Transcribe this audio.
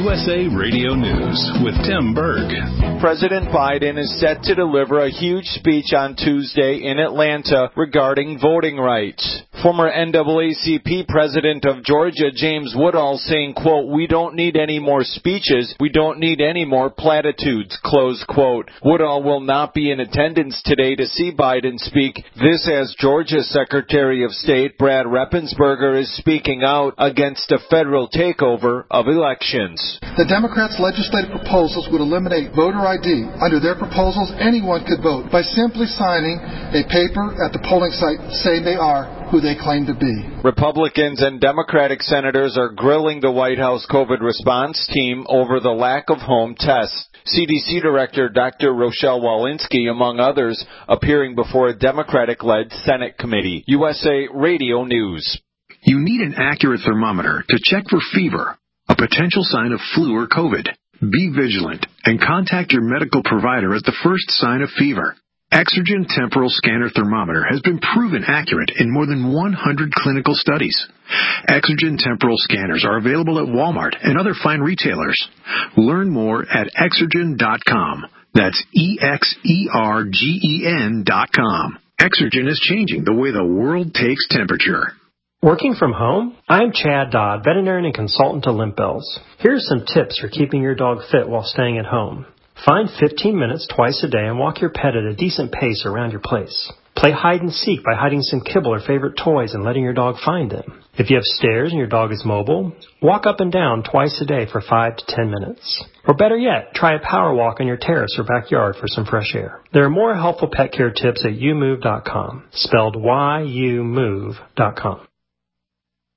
USA Radio News with Tim Berg. President Biden is set to deliver a huge speech on Tuesday in Atlanta regarding voting rights. Former NAACP President of Georgia, James Woodall, saying, quote, "We don't need any more speeches. We don't need any more platitudes," close quote. Woodall will not be in attendance today to see Biden speak. This as Georgia Secretary of State Brad Raffensperger is speaking out against a federal takeover of elections. The Democrats' legislative proposals would eliminate voter ID. Under their proposals, anyone could vote by simply signing a paper at the polling site saying they are who they claim to be. Republicans and Democratic senators are grilling the White House COVID response team over the lack of home tests. CDC Director Dr. Rochelle Walensky, among others, appearing before a Democratic-led Senate committee. USA Radio News. You need an accurate thermometer to check for fever, a potential sign of flu or COVID. Be vigilant and contact your medical provider at the first sign of fever. Exergen Temporal Scanner Thermometer has been proven accurate in more than 100 clinical studies. Exergen Temporal Scanners are available at Walmart and other fine retailers. Learn more at Exergen.com. That's EXERGEN.com. Exergen is changing the way the world takes temperature. Working from home? I'm Chad Dodd, veterinarian and consultant to Limp Bells. Here are some tips for keeping your dog fit while staying at home. Find 15 minutes twice a day and walk your pet at a decent pace around your place. Play hide and seek by hiding some kibble or favorite toys and letting your dog find them. If you have stairs and your dog is mobile, walk up and down twice a day for 5 to 10 minutes. Or better yet, try a power walk on your terrace or backyard for some fresh air. There are more helpful pet care tips at youmove.com, spelled YOUMove.com.